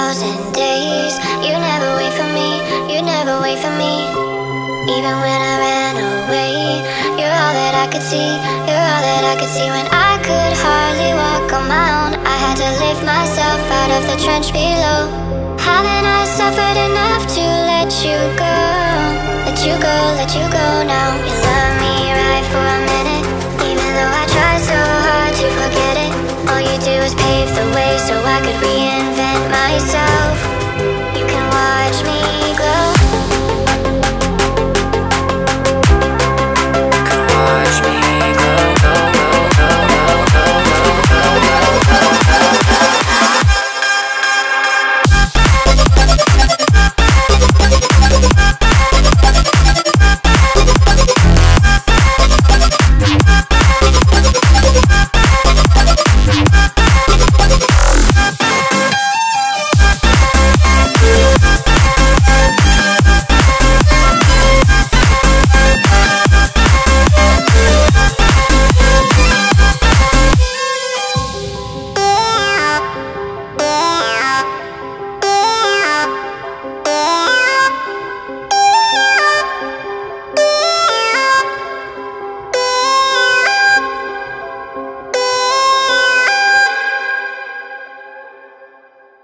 1,000 days. You never wait for me, you never wait for me. Even when I ran away, you're all that I could see, you're all that I could see. When I could hardly walk on my own, I had to lift myself out of the trench below. Haven't I suffered enough to let you go? Let you go, let you go now. You love me right for a minute, even though I tried so hard to forget it. All you do is pave the way so I could be